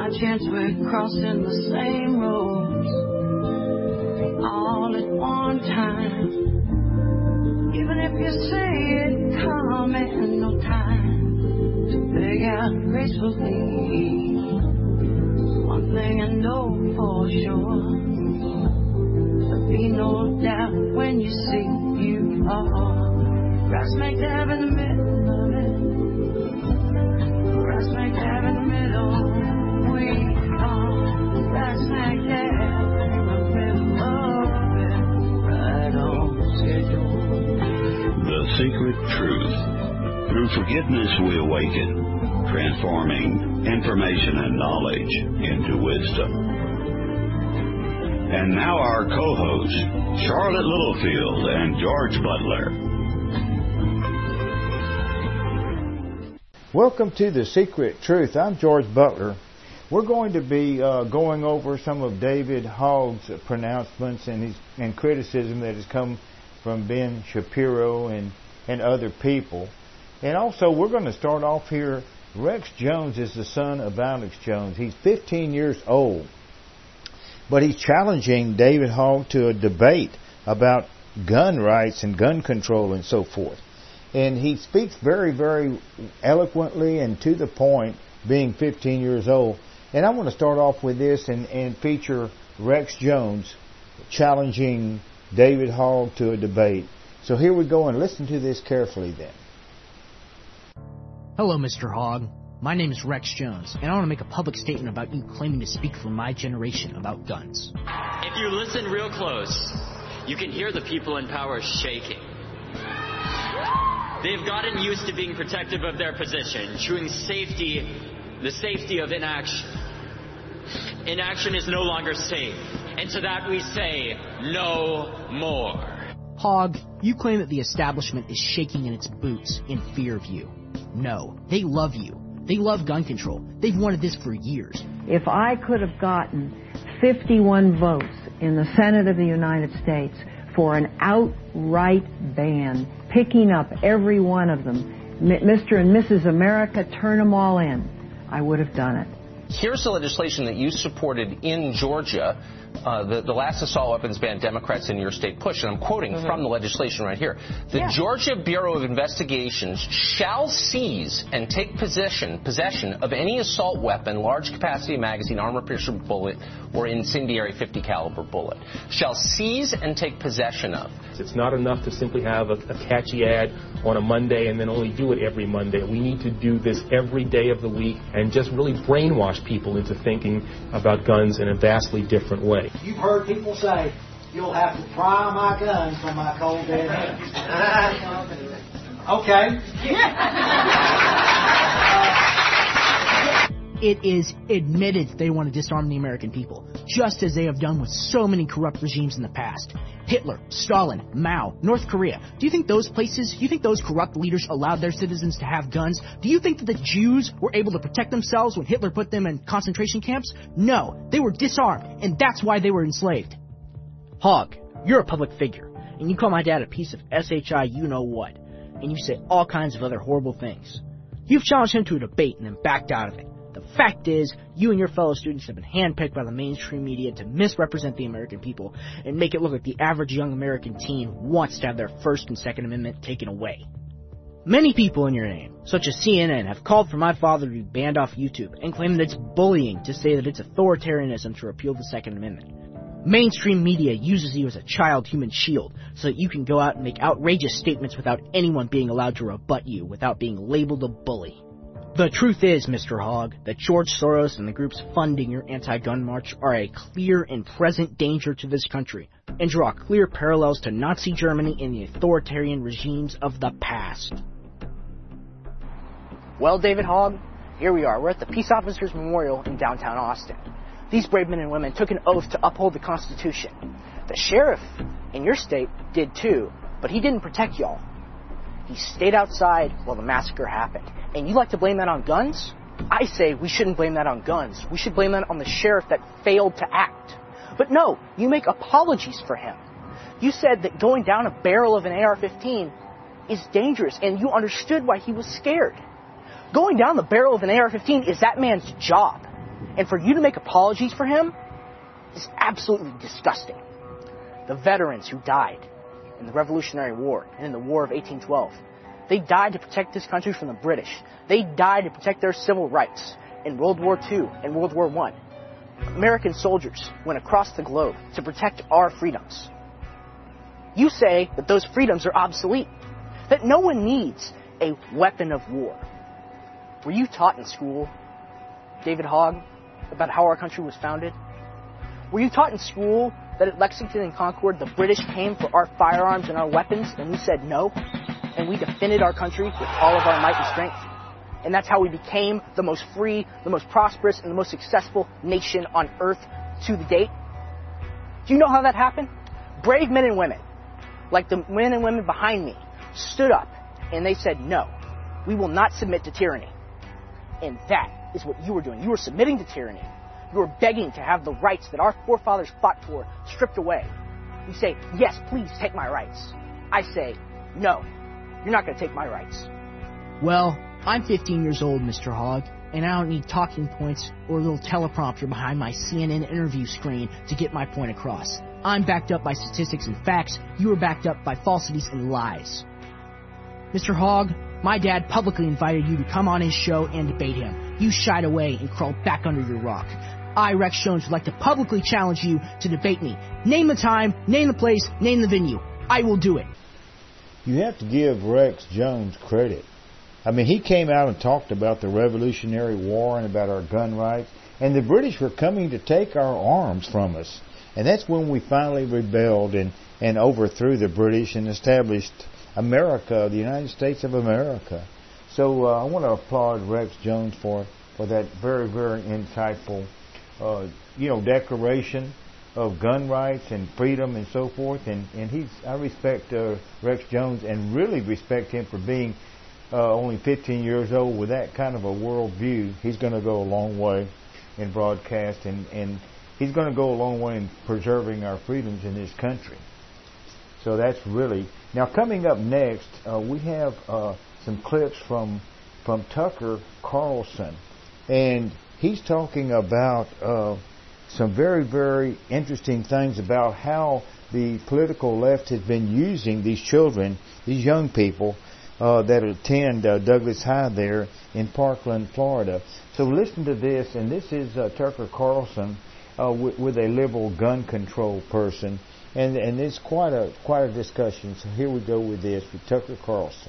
by chance we're crossing the same roads all at one time. Even if you say it calm and no time to beg out gracefully, one thing I know for sure, there'll be no doubt when you see you are right smack dab in the middle of it. Right smack dab in the middle. We are right smack dab in the middle of it. Right on schedule. The Secret Truth. Through forgiveness we awaken, transforming information and knowledge into wisdom. And now our co-hosts, Charlotte Littlefield and George Butler. Welcome to The Secret Truth. I'm George Butler. We're going to be going over some of David Hogg's pronouncements and criticism that has come from Ben Shapiro and other people. And also, we're going to start off here. Rex Jones is the son of Alex Jones. He's 15 years old. But he's challenging David Hogg to a debate about gun rights and gun control and so forth. And he speaks very, very eloquently and to the point, being 15 years old. And I want to start off with this and feature Rex Jones challenging David Hogg to a debate. So here we go, and listen to this carefully then. Hello, Mr. Hogg. My name is Rex Jones, and I want to make a public statement about you claiming to speak for my generation about guns. If you listen real close, you can hear the people in power shaking. They've gotten used to being protective of their position, chewing the safety of inaction. Inaction is no longer safe, and to that we say, no more. Hogg, you claim that the establishment is shaking in its boots in fear of you. No, they love you. They love gun control. They've wanted this for years. If I could have gotten 51 votes in the Senate of the United States for an outright ban, picking up every one of them, Mr. and Mrs. America, turn them all in, I would have done it. Here's the legislation that you supported in Georgia. The last assault weapons ban Democrats in your state pushed, and I'm quoting from the legislation right here. The Georgia Bureau of Investigations shall seize and take possession of any assault weapon, large capacity magazine, armor-piercing bullet, or incendiary 50 caliber bullet. Shall seize and take possession of. It's not enough to simply have a catchy ad on a Monday and then only do it every Monday. We need to do this every day of the week and just really brainwash people into thinking about guns in a vastly different way. You've heard people say, you'll have to pry my gun from my cold dead hands. Okay. It is admitted they want to disarm the American people, just as they have done with so many corrupt regimes in the past. Hitler, Stalin, Mao, North Korea. Do you think those corrupt leaders allowed their citizens to have guns? Do you think that the Jews were able to protect themselves when Hitler put them in concentration camps? No, they were disarmed, and that's why they were enslaved. Hogg, you're a public figure, and you call my dad a piece of SHI you-know-what, and you say all kinds of other horrible things. You've challenged him to a debate and then backed out of it. The fact is, you and your fellow students have been handpicked by the mainstream media to misrepresent the American people and make it look like the average young American teen wants to have their First and Second Amendment taken away. Many people in your name, such as CNN, have called for my father to be banned off YouTube and claim that it's bullying to say that it's authoritarianism to repeal the Second Amendment. Mainstream media uses you as a child human shield so that you can go out and make outrageous statements without anyone being allowed to rebut you without being labeled a bully. The truth is, Mr. Hogg, that George Soros and the groups funding your anti-gun march are a clear and present danger to this country and draw clear parallels to Nazi Germany and the authoritarian regimes of the past. Well, David Hogg, here we are. We're at the Peace Officers Memorial in downtown Austin. These brave men and women took an oath to uphold the Constitution. The sheriff in your state did too, but he didn't protect y'all. He stayed outside while the massacre happened. And you like to blame that on guns? I say we shouldn't blame that on guns. We should blame that on the sheriff that failed to act. But no, you make apologies for him. You said that going down a barrel of an AR-15 is dangerous, and you understood why he was scared. Going down the barrel of an AR-15 is that man's job. And for you to make apologies for him is absolutely disgusting. The veterans who died in the Revolutionary War and in the War of 1812, they died to protect this country from the British. They died to protect their civil rights in World War II and World War I. American soldiers went across the globe to protect our freedoms. You say that those freedoms are obsolete, that no one needs a weapon of war. Were you taught in school, David Hogg, about how our country was founded? Were you taught in school that at Lexington and Concord the British came for our firearms and our weapons and we said no? And we defended our country with all of our might and strength? And that's how we became the most free, the most prosperous, and the most successful nation on earth to the date? Do you know how that happened? Brave men and women, like the men and women behind me, stood up and they said, no, we will not submit to tyranny. And that is what you were doing. You were submitting to tyranny. You were begging to have the rights that our forefathers fought for stripped away. You say, yes, please take my rights. I say, no, you're not going to take my rights. Well, I'm 15 years old, Mr. Hogg, and I don't need talking points or a little teleprompter behind my CNN interview screen to get my point across. I'm backed up by statistics and facts. You are backed up by falsities and lies. Mr. Hogg, my dad publicly invited you to come on his show and debate him. You shied away and crawled back under your rock. I, Rex Jones, would like to publicly challenge you to debate me. Name the time, name the place, name the venue. I will do it. You have to give Rex Jones credit. I mean, he came out and talked about the Revolutionary War and about our gun rights, and the British were coming to take our arms from us. And that's when we finally rebelled and overthrew the British and established America, the United States of America. So I want to applaud Rex Jones for that very, very insightful, declaration of gun rights and freedom and so forth. And I respect Rex Jones and really respect him for being only 15 years old with that kind of a world view. He's going to go a long way in broadcast, and he's going to go a long way in preserving our freedoms in this country. So that's really... Now, coming up next, we have some clips from Tucker Carlson, and he's talking about some very, very interesting things about how the political left has been using these children, these young people, that attend Douglas High there in Parkland, Florida. So listen to this, and this is Tucker Carlson with a liberal gun control person, and it's quite a discussion. So here we go with this with Tucker Carlson.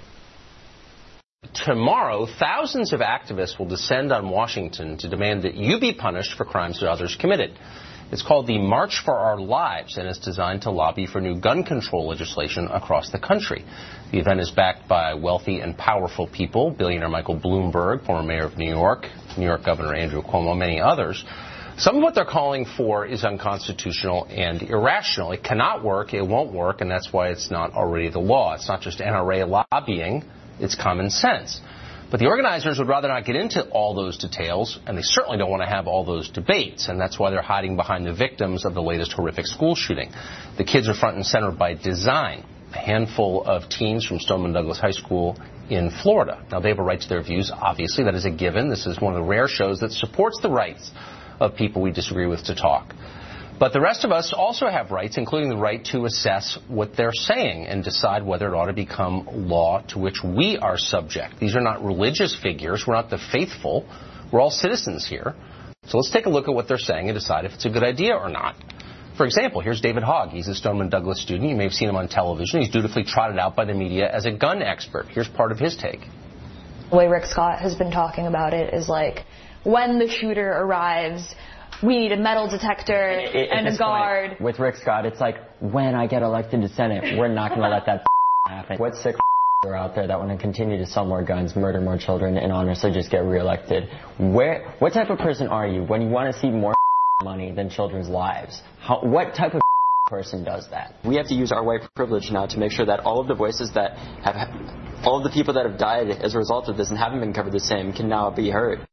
Tomorrow, thousands of activists will descend on Washington to demand that you be punished for crimes that others committed. It's called the March for Our Lives, and it's designed to lobby for new gun control legislation across the country. The event is backed by wealthy and powerful people, billionaire Michael Bloomberg, former mayor of New York Governor Andrew Cuomo, many others. Some of what they're calling for is unconstitutional and irrational. It cannot work, it won't work, and that's why it's not already the law. It's not just NRA lobbying, it's common sense. But the organizers would rather not get into all those details, and they certainly don't want to have all those debates, and that's why they're hiding behind the victims of the latest horrific school shooting. The kids are front and center by design. A handful of teens from Stoneman Douglas High School in Florida. Now, they have a right to their views, obviously. That is a given. This is one of the rare shows that supports the rights of people we disagree with to talk. But the rest of us also have rights, including the right to assess what they're saying and decide whether it ought to become law to which we are subject. These are not religious figures. We're not the faithful. We're all citizens here. So let's take a look at what they're saying and decide if it's a good idea or not. For example, here's David Hogg. He's a Stoneman Douglas student. You may have seen him on television. He's dutifully trotted out by the media as a gun expert. Here's part of his take. The way Rick Scott has been talking about it is like, when the shooter arrives, we need a metal detector and a guard. Point, with Rick Scott, it's like, when I get elected to Senate, we're not going to let that happen. What sick are out there that want to continue to sell more guns, murder more children, and honestly just get reelected? What type of person are you when you want to see more money than children's lives? What type of person does that? We have to use our white privilege now to make sure that all of the voices that all of the people that have died as a result of this and haven't been covered the same can now be heard.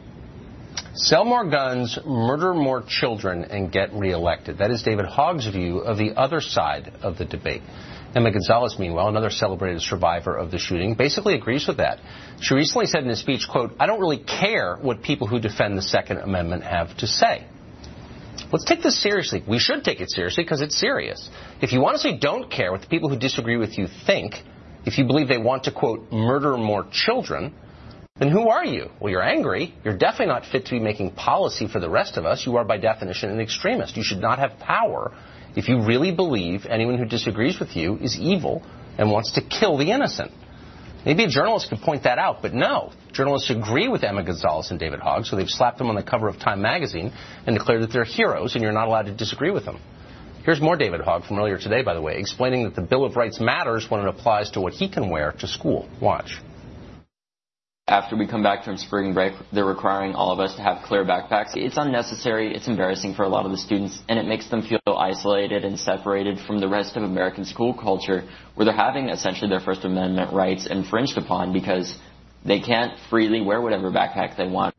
Sell more guns, murder more children, and get reelected. That is David Hogg's view of the other side of the debate. Emma Gonzalez, meanwhile, another celebrated survivor of the shooting, basically agrees with that. She recently said in a speech, quote, "I don't really care what people who defend the Second Amendment have to say." Let's take this seriously. We should take it seriously because it's serious. If you honestly don't care what the people who disagree with you think, if you believe they want to, quote, murder more children, then who are you? Well, you're angry. You're definitely not fit to be making policy for the rest of us. You are, by definition, an extremist. You should not have power if you really believe anyone who disagrees with you is evil and wants to kill the innocent. Maybe a journalist could point that out, but no. Journalists agree with Emma Gonzalez and David Hogg, so they've slapped them on the cover of Time magazine and declared that they're heroes, and you're not allowed to disagree with them. Here's more David Hogg from earlier today, by the way, explaining that the Bill of Rights matters when it applies to what he can wear to school. Watch. After we come back from spring break, they're requiring all of us to have clear backpacks. It's unnecessary, it's embarrassing for a lot of the students, and it makes them feel isolated and separated from the rest of American school culture, where they're having essentially their First Amendment rights infringed upon because they can't freely wear whatever backpack they want.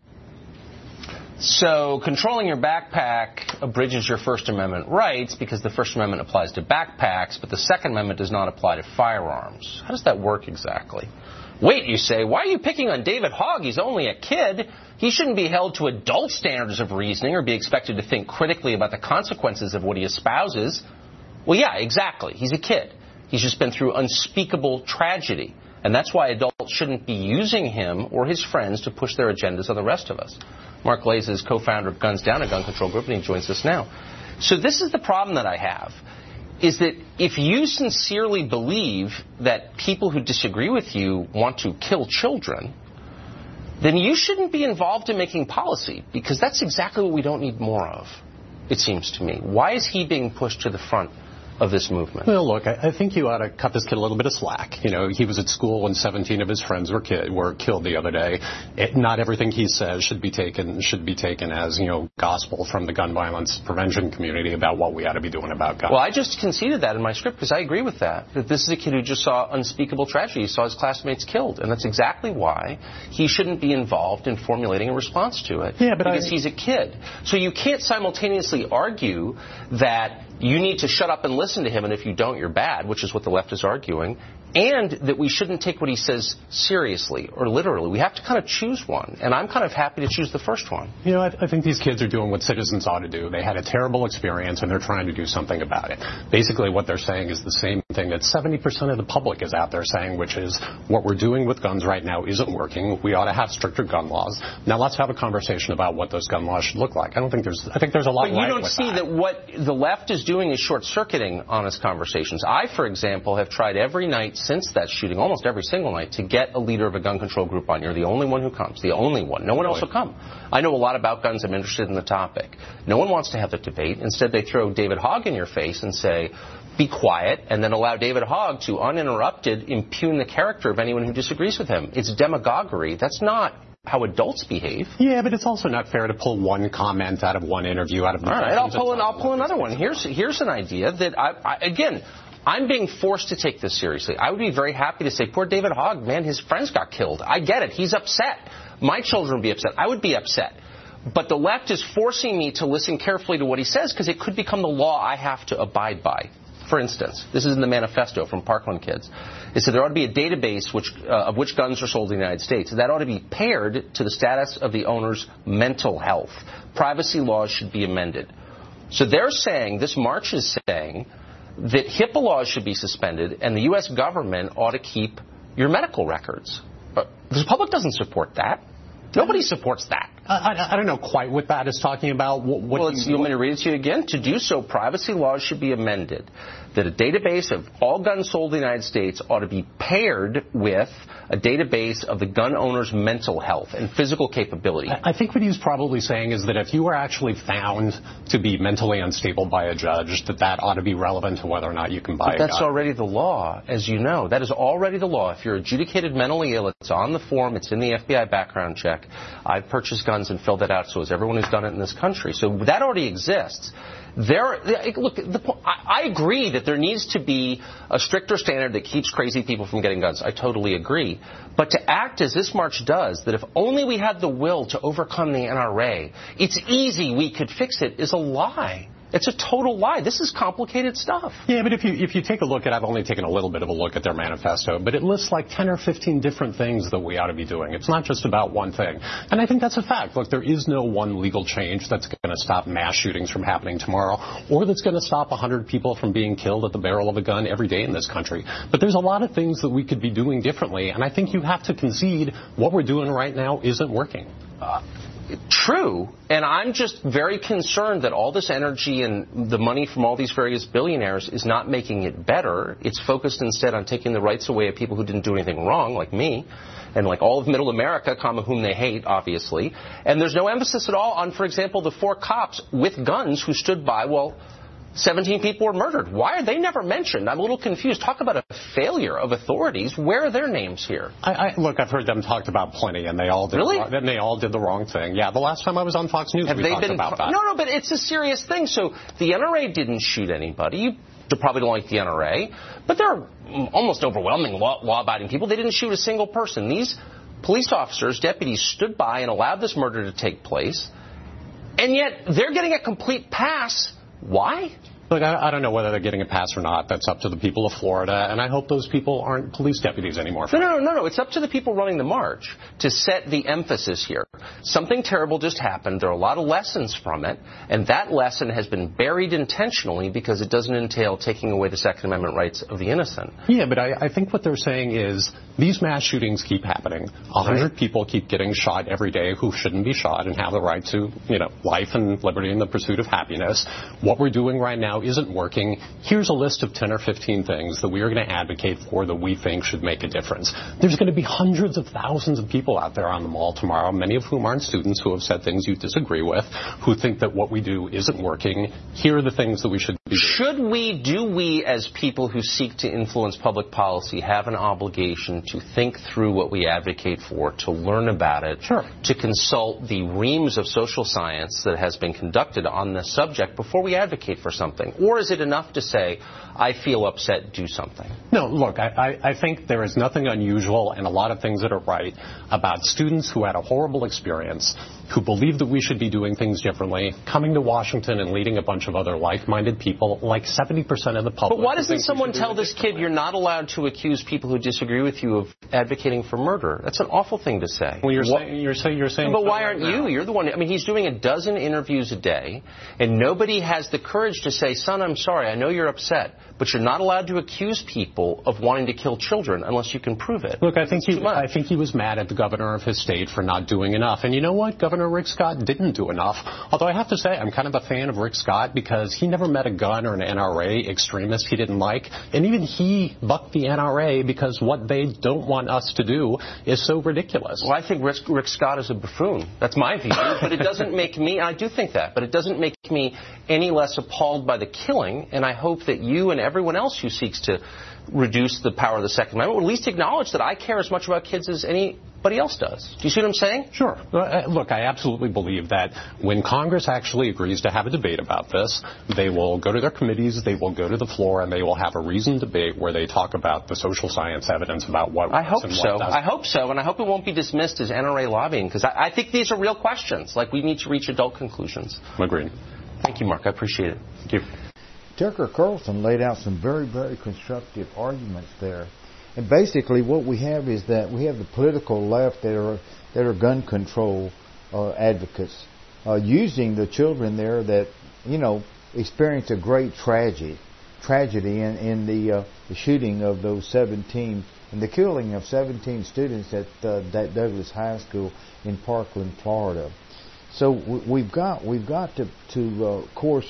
So controlling your backpack abridges your First Amendment rights because the First Amendment applies to backpacks, but the Second Amendment does not apply to firearms. How does that work exactly? Wait, you say, why are you picking on David Hogg? He's only a kid. He shouldn't be held to adult standards of reasoning or be expected to think critically about the consequences of what he espouses. Well, yeah, exactly. He's a kid. He's just been through unspeakable tragedy. And that's why adults shouldn't be using him or his friends to push their agendas on the rest of us. Mark Glaze is co-founder of Guns Down, a gun control group, and he joins us now. So this is the problem that I have, is that if you sincerely believe that people who disagree with you want to kill children, then you shouldn't be involved in making policy, because that's exactly what we don't need more of, it seems to me. Why is he being pushed to the front of this movement? Well, look, I think you ought to cut this kid a little bit of slack. You know, he was at school when 17 of his friends were killed the other day. Not everything he says should be taken as, you know, gospel from the gun violence prevention community about what we ought to be doing about guns. Well, I just conceded that in my script because I agree with that this is a kid who just saw unspeakable tragedy. He saw his classmates killed, and that's exactly why he shouldn't be involved in formulating a response to it. Yeah, but because he's a kid. So you can't simultaneously argue that you need to shut up and listen to him, and if you don't, you're bad, which is what the left is arguing, and that we shouldn't take what he says seriously or literally. We have to kind of choose one, and I'm kind of happy to choose the first one. You know, I think these kids are doing what citizens ought to do. They had a terrible experience, and they're trying to do something about it. Basically, what they're saying is the same thing that 70% of the public is out there saying, which is what we're doing with guns right now isn't working. We ought to have stricter gun laws. Now, let's have a conversation about what those gun laws should look like. I think there's a lot right with that. But you don't see that what the left is doing is short-circuiting honest conversations. I, for example, have tried every night since that shooting, almost every single night, to get a leader of a gun control group on. You're the only one who comes, the only one. No one else will come. I know a lot about guns. I'm interested in the topic. No one wants to have the debate. Instead, they throw David Hogg in your face and say, be quiet, and then allow David Hogg to uninterrupted impugn the character of anyone who disagrees with him. It's demagoguery. That's not how adults behave. Yeah, but it's also not fair to pull one comment out of one interview out of the... All right, I'll pull another one. Here's an idea that I'm being forced to take this seriously. I would be very happy to say, poor David Hogg, man, his friends got killed. I get it. He's upset. My children would be upset. I would be upset. But the left is forcing me to listen carefully to what he says because it could become the law I have to abide by. For instance, this is in the manifesto from Parkland Kids. It said there ought to be a database of which guns are sold in the United States. That ought to be paired to the status of the owner's mental health. Privacy laws should be amended. So they're saying, this march is saying, that HIPAA laws should be suspended and the U.S. government ought to keep your medical records. The public doesn't support that. Nobody supports that. I don't know quite what that is talking about. You want me to read it to you again? To do so, privacy laws should be amended. That a database of all guns sold in the United States ought to be paired with a database of the gun owner's mental health and physical capability. I think what he's probably saying is that if you were actually found to be mentally unstable by a judge, that ought to be relevant to whether or not you can buy a gun. That's already the law, as you know. That is already the law. If you're adjudicated mentally ill, it's on the form, it's in the FBI background check. I've purchased guns and filled that out, so has everyone who's done it in this country. So that already exists. I agree that there needs to be a stricter standard that keeps crazy people from getting guns. I totally agree. But to act as this march does, that if only we had the will to overcome the NRA, it's easy, we could fix it, is a lie. It's a total lie. This is complicated stuff. Yeah, but if you take a look at, I've only taken a little bit of a look at their manifesto, but it lists like 10 or 15 different things that we ought to be doing. It's not just about one thing. And I think that's a fact. Look, there is no one legal change that's going to stop mass shootings from happening tomorrow, or that's going to stop 100 people from being killed at the barrel of a gun every day in this country. But there's a lot of things that we could be doing differently, and I think you have to concede what we're doing right now isn't working. True, and I'm just very concerned that all this energy and the money from all these various billionaires is not making it better. It's focused instead on taking the rights away of people who didn't do anything wrong, like me, and like all of middle America, whom they hate, obviously. And there's no emphasis at all on, for example, the 4 cops with guns who stood by while 17 people were murdered. Why are they never mentioned? I'm a little confused. Talk about a failure of authorities. Where are their names here? Look, I've heard them talked about plenty, and they all did. Really? And they all did the wrong thing. Yeah, the last time I was on Fox News, we talked about that. No, but it's a serious thing. So the NRA didn't shoot anybody. You probably don't like the NRA, but they're almost overwhelming law-abiding people. They didn't shoot a single person. These police officers, deputies, stood by and allowed this murder to take place, and yet they're getting a complete pass. Why? Look, I don't know whether they're getting a pass or not. That's up to the people of Florida, and I hope those people aren't police deputies anymore. No. It's up to the people running the march to set the emphasis here. Something terrible just happened. There are a lot of lessons from it, and that lesson has been buried intentionally because it doesn't entail taking away the Second Amendment rights of the innocent. Yeah, but I think what they're saying is these mass shootings keep happening. 100 people keep getting shot every day who shouldn't be shot and have the right to, life and liberty and the pursuit of happiness. What we're doing right now isn't working. Here's a list of 10 or 15 things that we are going to advocate for that we think should make a difference. There's going to be hundreds of thousands of people out there on the mall tomorrow, many of whom aren't students, who have said things you disagree with, who think that what we do isn't working. Here are the things that we should be doing. Do we as people who seek to influence public policy have an obligation to think through what we advocate for, to learn about it, to consult the reams of social science that has been conducted on this subject before we advocate for something? Or is it enough to say, I feel upset, do something? No, look, I think there is nothing unusual and a lot of things that are right about students who had a horrible experience, who believe that we should be doing things differently, coming to Washington and leading a bunch of other like-minded people, like 70% of the public. But why doesn't someone tell this kid you're not allowed to accuse people who disagree with you of advocating for murder? That's an awful thing to say. Well, you're saying. But why aren't you? You're the one. I mean, he's doing a dozen interviews a day, and nobody has the courage to say, son, I'm sorry, I know you're upset, but you're not allowed to accuse people of wanting to kill children unless you can prove it. Look, I think he was mad at the governor of his state for not doing enough. And you know what? Governor Rick Scott didn't do enough. Although I have to say, I'm kind of a fan of Rick Scott because he never met a gun or an NRA extremist he didn't like. And even he bucked the NRA because what they don't want us to do is so ridiculous. Well, I think Rick Scott is a buffoon. That's my view. But it doesn't make me, I do think that, but it doesn't make me any less appalled by the killing. And I hope that you and everyone else who seeks to reduce the power of the Second Amendment will at least acknowledge that I care as much about kids as anybody else does. Do you see what I'm saying? Sure. Look, I absolutely believe that when Congress actually agrees to have a debate about this, they will go to their committees, they will go to the floor, and they will have a reasoned debate where they talk about the social science evidence about what I hope so. I hope so, and I hope it won't be dismissed as NRA lobbying, because I think these are real questions. Like, we need to reach adult conclusions. Agreed. Thank you, Mark. I appreciate it. Thank you. Tucker Carlson laid out some very, very constructive arguments there. And basically what we have is that we have the political left that are gun control advocates using the children there that, experienced a great tragedy in the shooting of those 17 and the killing of 17 students at that Douglas High School in Parkland, Florida. So we've got to of course,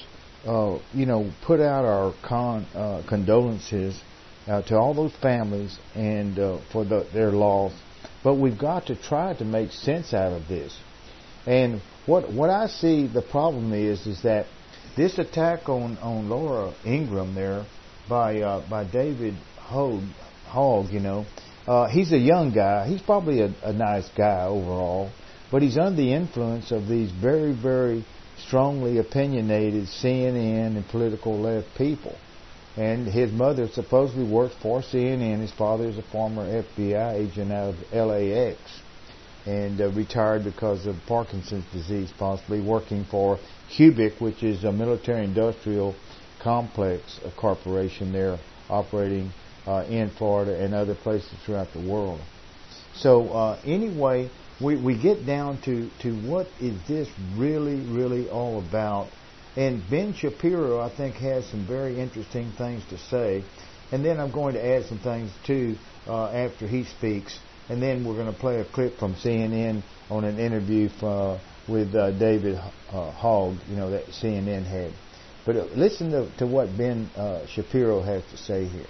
put out our condolences to all those families and for their loss. But we've got to try to make sense out of this. And what I see the problem is that this attack on Laura Ingraham there by David Hogg, he's a young guy. He's probably a nice guy overall, but he's under the influence of these very, very strongly opinionated CNN and political left people. And his mother supposedly worked for CNN. His father is a former FBI agent out of LAX. and retired because of Parkinson's disease, possibly working for Cubic, which is a military-industrial complex, a corporation there operating in Florida and other places throughout the world. So anyway, we get down to what is this really all about. And Ben Shapiro, I think, has some very interesting things to say. And then I'm going to add some things, too, after he speaks. And then we're going to play a clip from CNN on an interview with David Hogg, that CNN had. But listen to what Ben Shapiro has to say here.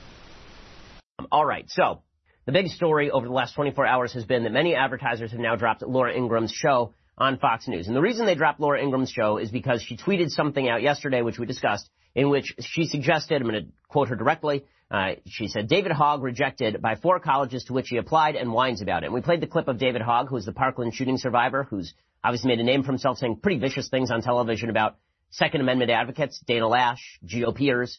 All right, so the big story over the last 24 hours has been that many advertisers have now dropped Laura Ingraham's show on Fox News. And the reason they dropped Laura Ingraham's show is because she tweeted something out yesterday, which we discussed, in which she suggested, I'm going to quote her directly, she said, David Hogg rejected by 4 colleges to which he applied and whines about it. And we played the clip of David Hogg, who is the Parkland shooting survivor, who's obviously made a name for himself saying pretty vicious things on television about Second Amendment advocates, Dana Lash, GOPers.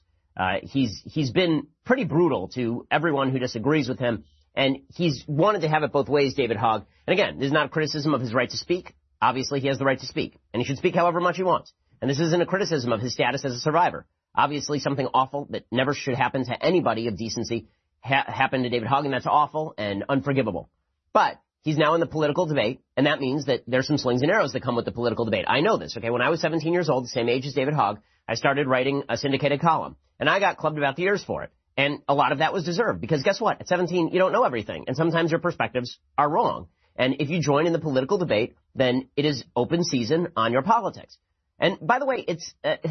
He's been pretty brutal to everyone who disagrees with him, and he's wanted to have it both ways, David Hogg. And again, this is not a criticism of his right to speak. Obviously, he has the right to speak, and he should speak however much he wants. And this isn't a criticism of his status as a survivor. Obviously, something awful that never should happen to anybody of decency happened to David Hogg, and that's awful and unforgivable. But he's now in the political debate, and that means that there's some slings and arrows that come with the political debate. I know this, okay? When I was 17 years old, the same age as David Hogg, I started writing a syndicated column, and I got clubbed about the ears for it. And a lot of that was deserved, because guess what? At 17, you don't know everything, and sometimes your perspectives are wrong. And if you join in the political debate, then it is open season on your politics. And by the way, it's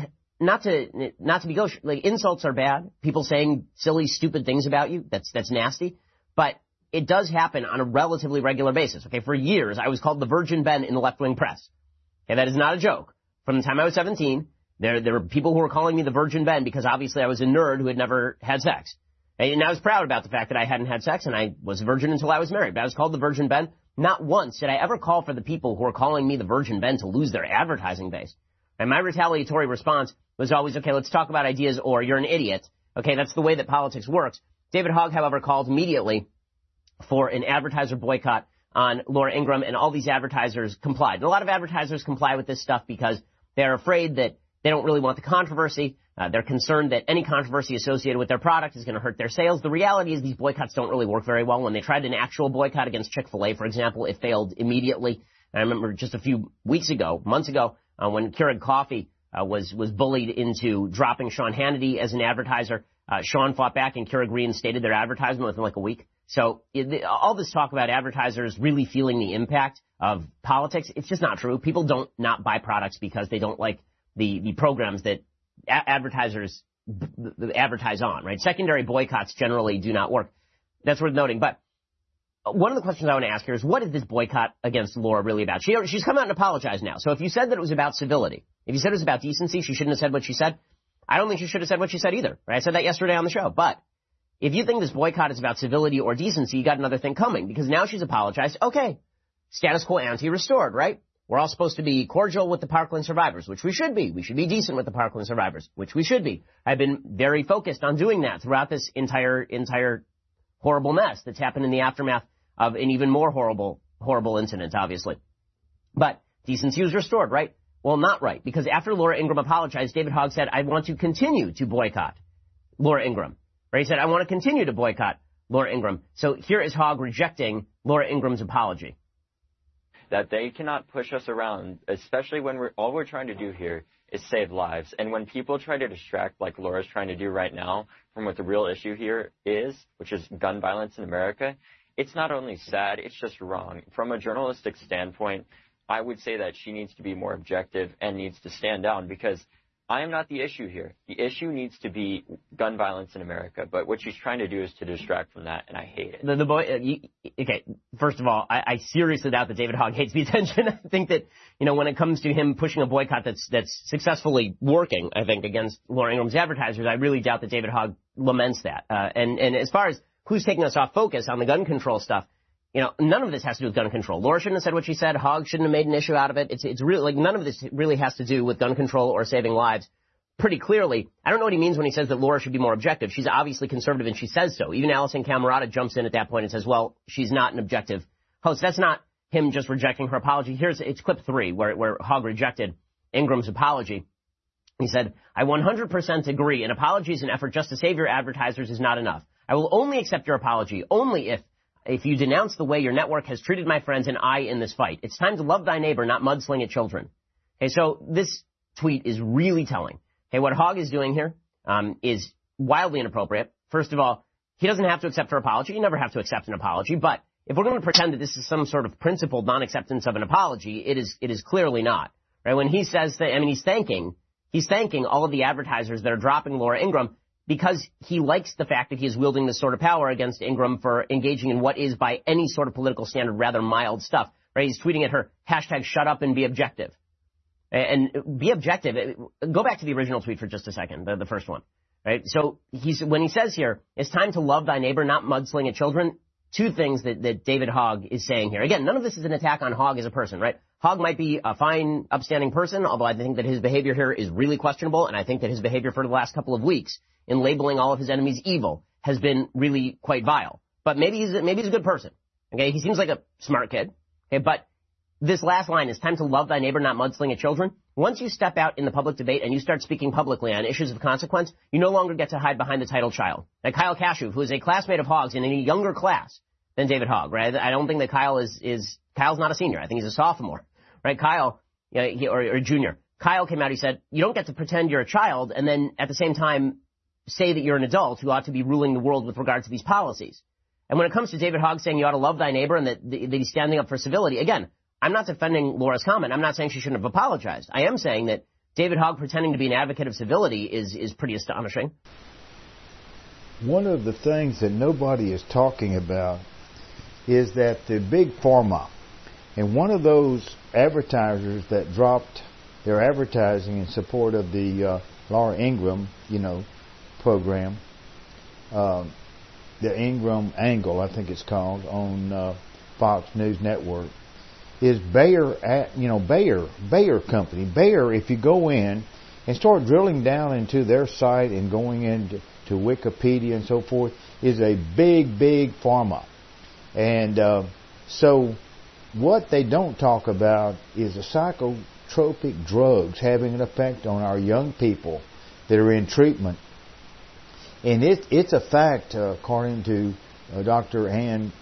not to be gauche. Like, insults are bad. People saying silly, stupid things about you, that's nasty. But it does happen on a relatively regular basis. Okay, for years I was called the Virgin Ben in the left-wing press. Okay, that is not a joke. From the time I was 17, there were people who were calling me the Virgin Ben because obviously I was a nerd who had never had sex. And I was proud about the fact that I hadn't had sex, and I was a virgin until I was married. But I was called the Virgin Ben. Not once did I ever call for the people who were calling me the Virgin Ben to lose their advertising base. And my retaliatory response was always, okay, let's talk about ideas, or you're an idiot. Okay, that's the way that politics works. David Hogg, however, called immediately for an advertiser boycott on Laura Ingraham, and all these advertisers complied. And a lot of advertisers comply with this stuff because they're afraid that they don't really want the controversy. They're concerned that any controversy associated with their product is going to hurt their sales. The reality is these boycotts don't really work very well. When they tried an actual boycott against Chick-fil-A, for example, it failed immediately. And I remember just a few months ago, when Keurig Coffee was bullied into dropping Sean Hannity as an advertiser. Sean fought back, and Keurig reinstated their advertisement within like a week. So all this talk about advertisers really feeling the impact of politics, it's just not true. People don't not buy products because they don't like the programs that advertisers advertise on, right? Secondary boycotts generally do not work. That's worth noting. But one of the questions I want to ask here is, what is this boycott against Laura really about? She's come out and apologized now. So if you said that it was about civility, if you said it was about decency, she shouldn't have said what she said. I don't think she should have said what she said either. Right? I said that yesterday on the show. But if you think this boycott is about civility or decency, you got another thing coming, because now she's apologized. Okay, status quo ante restored, right? We're all supposed to be cordial with the Parkland survivors, which we should be. We should be decent with the Parkland survivors, which we should be. I've been very focused on doing that throughout this entire horrible mess that's happened in the aftermath of an even more horrible incident, obviously. But decency was restored, right? Well, not right, because after Laura Ingraham apologized, David Hogg said, I want to continue to boycott Laura Ingraham. Right? He said, I want to continue to boycott Laura Ingraham. So here is Hogg rejecting Laura Ingraham's apology. That they cannot push us around, especially when all we're trying to do here is save lives. And when people try to distract, like Laura's trying to do right now, from what the real issue here is, which is gun violence in America, it's not only sad, it's just wrong. From a journalistic standpoint, I would say that she needs to be more objective and needs to stand down, because I am not the issue here. The issue needs to be gun violence in America, but what she's trying to do is to distract from that, and I hate it. Okay, first of all, I seriously doubt that David Hogg hates the attention. I think that, when it comes to him pushing a boycott that's successfully working, I think, against Laura Ingraham's advertisers, I really doubt that David Hogg laments that. And as far as who's taking us off focus on the gun control stuff, none of this has to do with gun control. Laura shouldn't have said what she said. Hogg shouldn't have made an issue out of it. It's really, like, none of this really has to do with gun control or saving lives. Pretty clearly, I don't know what he means when he says that Laura should be more objective. She's obviously conservative, and she says so. Even Alison Camerata jumps in at that point and says, well, she's not an objective host. That's not him just rejecting her apology. It's clip 3 where Hogg rejected Ingram's apology. He said, I 100% agree. An apology is an effort just to save your advertisers is not enough. I will only accept your apology only if you denounce the way your network has treated my friends and I in this fight. It's time to love thy neighbor, not mudsling at children. Okay, so this tweet is really telling. Okay, what Hogg is doing here is wildly inappropriate. First of all, he doesn't have to accept her apology. You never have to accept an apology. But if we're going to pretend that this is some sort of principled non-acceptance of an apology, it is clearly not. Right? When he says that, I mean, he's thanking all of the advertisers that are dropping Laura Ingraham because he likes the fact that he is wielding this sort of power against Ingraham for engaging in what is, by any sort of political standard, rather mild stuff. Right? He's tweeting at her, hashtag shut up and be objective. And be objective. Go back to the original tweet for just a second, the first one. Right? So when he says here, it's time to love thy neighbor, not mudsling at children, two things that David Hogg is saying here. Again, none of this is an attack on Hogg as a person, right? Hogg might be a fine, upstanding person, although I think that his behavior here is really questionable, and I think that his behavior for the last couple of weeks in labeling all of his enemies evil has been really quite vile. But maybe he's a good person. Okay, he seems like a smart kid. Okay, but this last line is time to love thy neighbor, not mudsling at children. Once you step out in the public debate and you start speaking publicly on issues of consequence, you no longer get to hide behind the title child. Like Kyle Kashuv, who is a classmate of Hogg's in a younger class than David Hogg, right? I don't think that Kyle's not a senior. I think he's a sophomore, right? Kyle, or junior. Kyle came out, he said, you don't get to pretend you're a child and then at the same time say that you're an adult who ought to be ruling the world with regard to these policies. And when it comes to David Hogg saying you ought to love thy neighbor and that he's standing up for civility, again, I'm not defending Laura's comment. I'm not saying she shouldn't have apologized. I am saying that David Hogg pretending to be an advocate of civility is pretty astonishing. One of the things that nobody is talking about is that the big pharma, and one of those advertisers that dropped their advertising in support of the Laura Ingraham, program, the Ingraham Angle, I think it's called, on Fox News Network, is Bayer Company. Bayer, if you go in and start drilling down into their site and going into Wikipedia and so forth, is a big pharma. And so what they don't talk about is the psychotropic drugs having an effect on our young people that are in treatment. And it's a fact, according to Dr. Ann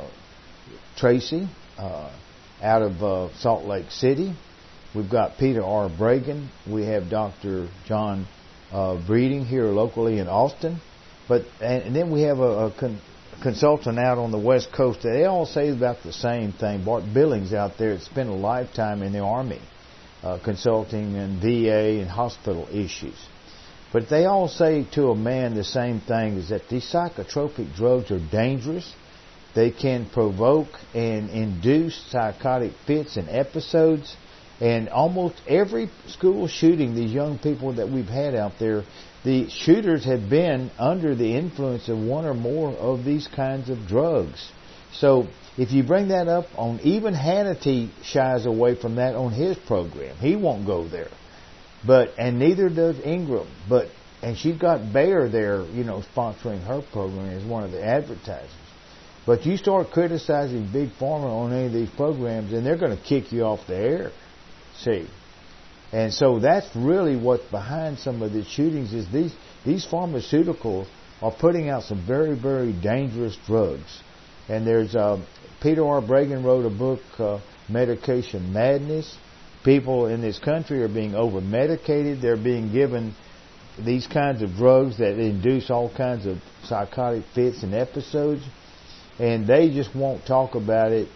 Tracy, out of Salt Lake City. We've got Peter R. Bregan. We have Dr. John Breeding here locally in Austin. And then we have a consultant out on the West Coast. They all say about the same thing. Bart Billings out there has spent a lifetime in the Army consulting in VA and hospital issues. But they all say to a man the same thing, is that these psychotropic drugs are dangerous. They can provoke and induce psychotic fits and episodes. And almost every school shooting, these young people that we've had out there, the shooters have been under the influence of one or more of these kinds of drugs. So if you bring that up on, even Hannity shies away from that on his program. He won't go there. And neither does Ingraham. And she's got Bayer there, sponsoring her program as one of the advertisers. But you start criticizing Big Pharma on any of these programs, and they're going to kick you off the air. See? And so that's really what's behind some of the shootings, is these pharmaceuticals are putting out some very, very dangerous drugs. And there's Peter R. Bregan wrote a book, Medication Madness. People in this country are being over-medicated. They're being given these kinds of drugs that induce all kinds of psychotic fits and episodes. And they just won't talk about it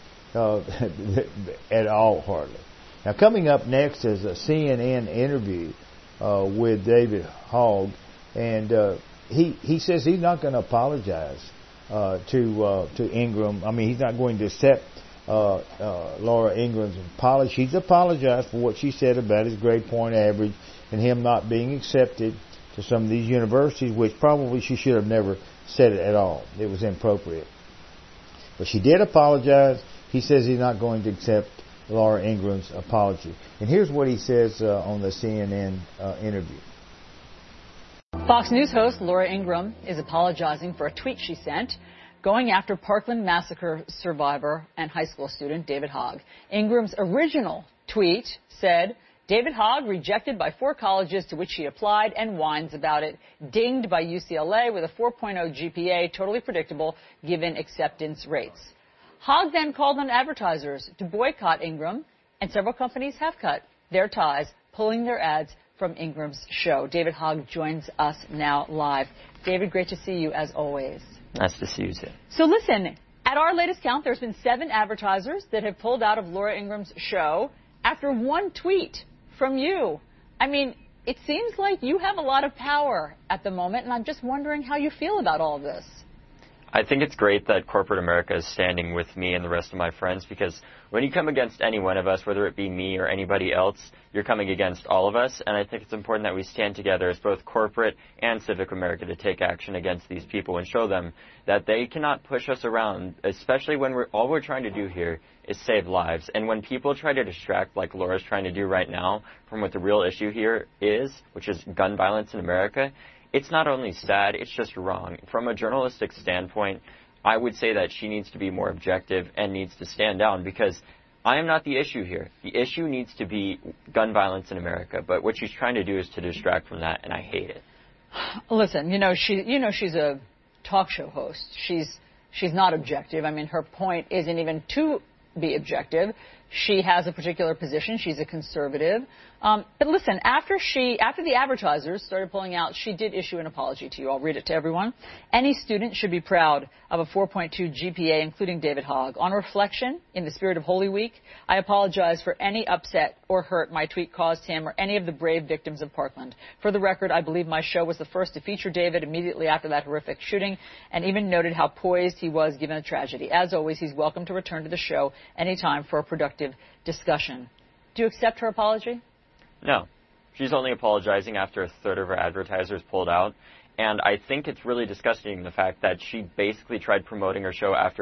at all, hardly. Now, coming up next is a CNN interview with David Hogg, and he says he's not going to apologize to Ingraham. I mean, he's not going to accept Laura Ingram's apology. She's apologized for what she said about his grade point average and him not being accepted to some of these universities, which probably she should have never said it at all. It was inappropriate. But she did apologize. He says he's not going to accept Laura Ingram's apology. And here's what he says on the CNN interview. Fox News host Laura Ingraham is apologizing for a tweet she sent. going after Parkland massacre survivor and high school student David Hogg. Ingram's original tweet said, David Hogg rejected by 4 colleges to which he applied and whines about it. Dinged by UCLA with a 4.0 GPA, totally predictable given acceptance rates. Hogg then called on advertisers to boycott Ingram, and several companies have cut their ties, pulling their ads from Ingram's show. David Hogg joins us now live. David, great to see you as always. Nice to see you too. So listen, at our latest count, there's been 7 advertisers that have pulled out of Laura Ingram's show after one tweet from you. I mean, it seems like you have a lot of power at the moment, and I'm just wondering how you feel about all of this. I think it's great that corporate America is standing with me and the rest of my friends, because when you come against any one of us, whether it be me or anybody else, you're coming against all of us. And I think it's important that we stand together as both corporate and civic America to take action against these people and show them that they cannot push us around, especially when all we're trying to do here is save lives. And when people try to distract, like Laura's trying to do right now, from what the real issue here is, which is gun violence in America, it's not only sad, it's just wrong. From a journalistic standpoint, I would say that she needs to be more objective and needs to stand down, because I am not the issue here. The issue needs to be gun violence in America, but what she's trying to do is to distract from that, and I hate it. Listen, she's a talk show host. She's not objective. I mean, her point isn't even to be objective. She has a particular position. She's a conservative. But listen, after the advertisers started pulling out, she did issue an apology to you. I'll read it to everyone. Any student should be proud of a 4.2 GPA, including David Hogg. On reflection, in the spirit of Holy Week, I apologize for any upset or hurt my tweet caused him or any of the brave victims of Parkland. For the record, I believe my show was the first to feature David immediately after that horrific shooting, and even noted how poised he was given the tragedy. As always, he's welcome to return to the show anytime for a productive discussion. Do you accept her apology? No. She's only apologizing after a third of her advertisers pulled out. And I think it's really disgusting, the fact that she basically tried promoting her show after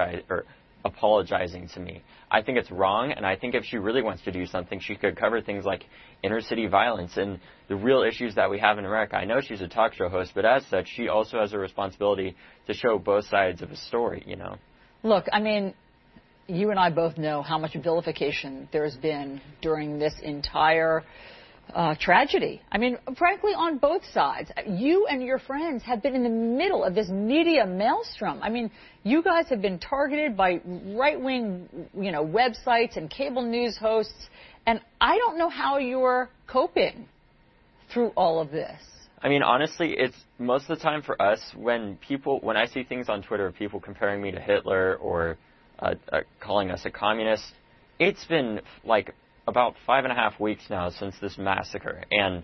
apologizing to me. I think it's wrong, and I think if she really wants to do something, she could cover things like inner city violence and the real issues that we have in America. I know she's a talk show host, but as such, she also has a responsibility to show both sides of a story, you know. Look, I mean, you and I both know how much vilification there's been during this entire tragedy. I mean, frankly, on both sides. You and your friends have been in the middle of this media maelstrom. I mean, you guys have been targeted by right-wing, websites and cable news hosts, and I don't know how you're coping through all of this. I mean, honestly, it's most of the time for us, when I see things on Twitter, people comparing me to Hitler or calling us a communist, it's been like about 5.5 weeks now since this massacre, and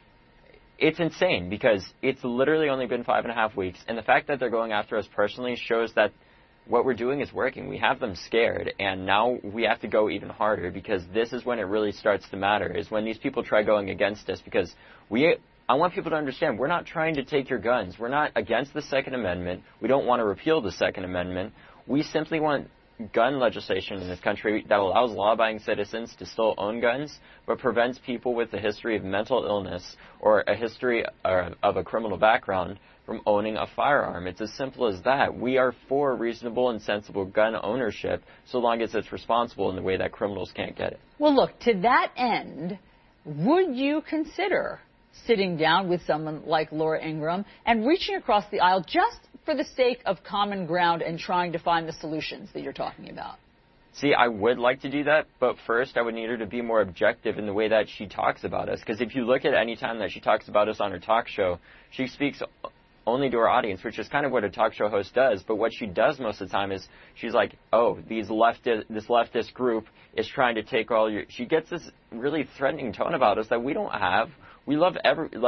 it's insane because it's literally only been 5.5 weeks, and the fact that they're going after us personally shows that what we're doing is working. We have them scared, and now we have to go even harder, because this is when it really starts to matter, is when these people try going against us, because I want people to understand, we're not trying to take your guns. We're not against the Second Amendment. We don't want to repeal the Second Amendment. We simply want gun legislation in this country that allows law-abiding citizens to still own guns, but prevents people with a history of mental illness or a history of a criminal background from owning a firearm. It's as simple as that. We are for reasonable and sensible gun ownership, so long as it's responsible in the way that criminals can't get it. Well, look, to that end, would you consider sitting down with someone like Laura Ingram and reaching across the aisle just for the sake of common ground and trying to find the solutions that you're talking about? See, I would like to do that, but first I would need her to be more objective in the way that she talks about us. Because if you look at any time that she talks about us on her talk show, she speaks only to her audience, which is kind of what a talk show host does. But what she does most of the time is she's like, oh, this leftist group is trying to take all your... She gets this really threatening tone about us that we don't have. We love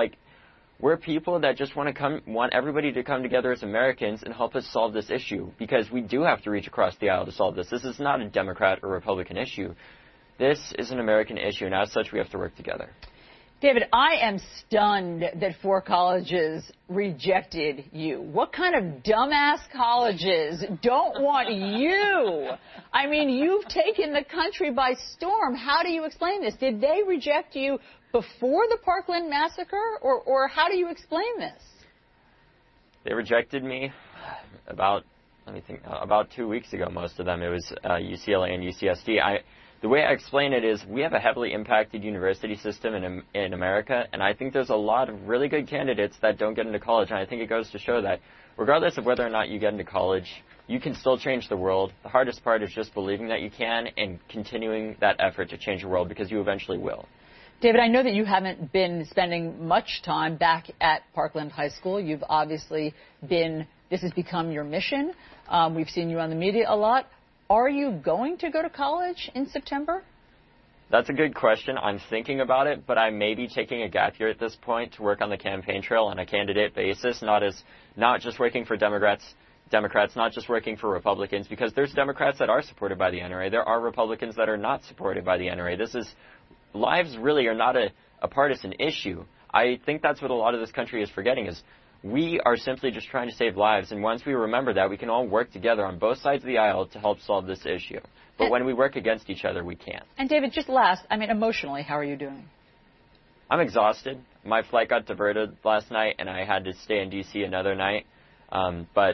we're people that just want everybody to come together as Americans and help us solve this issue, because we do have to reach across the aisle to solve this. This is not a Democrat or Republican issue. This is an American issue, and as such, we have to work together. David, I am stunned that 4 colleges rejected you. What kind of dumbass colleges don't want you? I mean, you've taken the country by storm. How do you explain this? Did they reject you before the Parkland massacre, or how do you explain this? They rejected me about let me think, about 2 weeks ago, most of them. It was UCLA and UCSD. The way I explain it is we have a heavily impacted university system in America, and I think there's a lot of really good candidates that don't get into college, and I think it goes to show that regardless of whether or not you get into college, you can still change the world. The hardest part is just believing that you can and continuing that effort to change the world, because you eventually will. David, I know that you haven't been spending much time back at Parkland High School. You've obviously this has become your mission. We've seen you on the media a lot. Are you going to go to college in September? That's a good question. I'm thinking about it, but I may be taking a gap year at this point to work on the campaign trail on a candidate basis, not just working for Democrats, not just working for Republicans, because there's Democrats that are supported by the NRA. There are Republicans that are not supported by the NRA. Lives really are not a partisan issue. I think that's what a lot of this country is forgetting, is we are simply just trying to save lives, and once we remember that, we can all work together on both sides of the aisle to help solve this issue. But when we work against each other, we can't. And David, just last, emotionally, how are you doing? I'm exhausted. My flight got diverted last night, and I had to stay in D.C. another night. But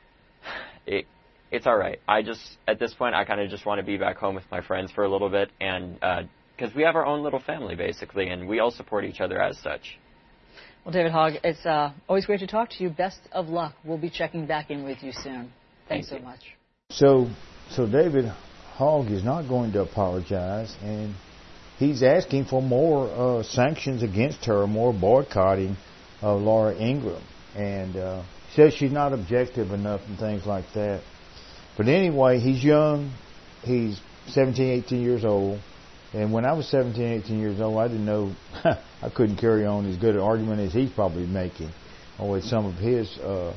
it's all right. At this point, I kind of just want to be back home with my friends for a little bit, and because we have our own little family, basically, and we all support each other as such. Well, David Hogg, it's always great to talk to you. Best of luck. We'll be checking back in with you soon. Thanks so much. So David Hogg is not going to apologize, and he's asking for more sanctions against her, more boycotting of Laura Ingraham, and says she's not objective enough and things like that. But anyway, he's young. He's 17, 18 years old. And when I was 17, 18 years old, I didn't know I couldn't carry on as good an argument as he's probably making, or with some of his,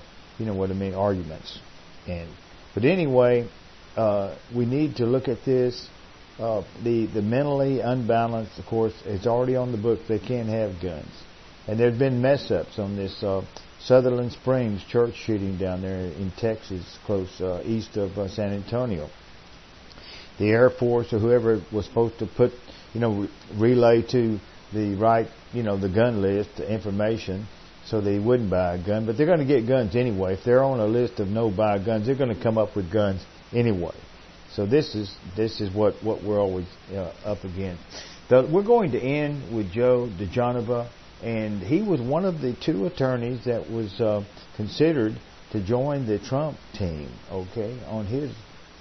arguments. But anyway, we need to look at this. The mentally unbalanced, of course, it's already on the books. They can't have guns. And there have been mess-ups on this Sutherland Springs church shooting down there in Texas, close east of San Antonio. The Air Force or whoever was supposed to relay to the right, the gun list, the information, so they wouldn't buy a gun. But they're going to get guns anyway. If they're on a list of no buy guns, they're going to come up with guns anyway. So this is what we're always up against. We're going to end with Joe DiGenova, and he was one of the two attorneys that was considered to join the Trump team, on his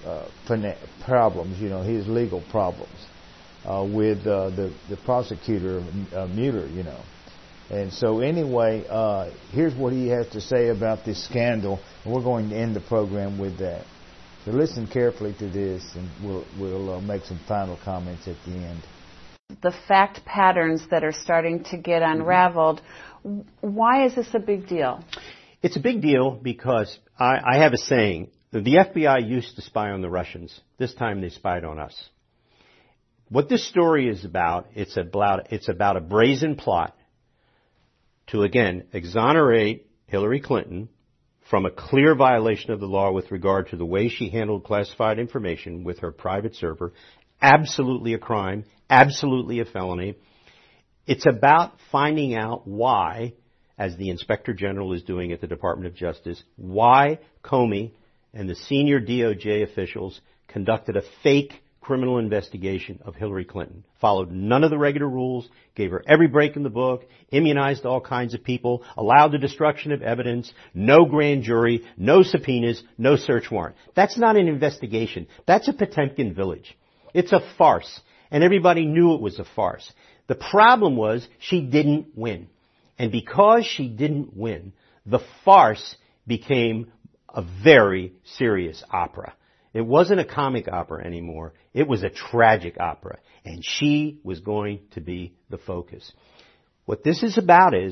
problems, his legal problems with the prosecutor Mueller, And so anyway, here's what he has to say about this scandal, and we're going to end the program with that. So listen carefully to this, and we'll make some final comments at the end. The fact patterns that are starting to get unraveled. Why is this a big deal? It's a big deal because I have a saying. The FBI used to spy on the Russians. This time they spied on us. What this story is about, it's about a brazen plot to, again, exonerate Hillary Clinton from a clear violation of the law with regard to the way she handled classified information with her private server. Absolutely a crime, absolutely a felony. It's about finding out why, as the Inspector General is doing at the Department of Justice, why Comey and the senior DOJ officials conducted a fake criminal investigation of Hillary Clinton, followed none of the regular rules, gave her every break in the book, immunized all kinds of people, allowed the destruction of evidence, no grand jury, no subpoenas, no search warrant. That's not an investigation. That's a Potemkin village. It's a farce, and everybody knew it was a farce. The problem was she didn't win. And because she didn't win, the farce became a very serious opera. It wasn't a comic opera anymore. It was a tragic opera. And she was going to be the focus. What this is about a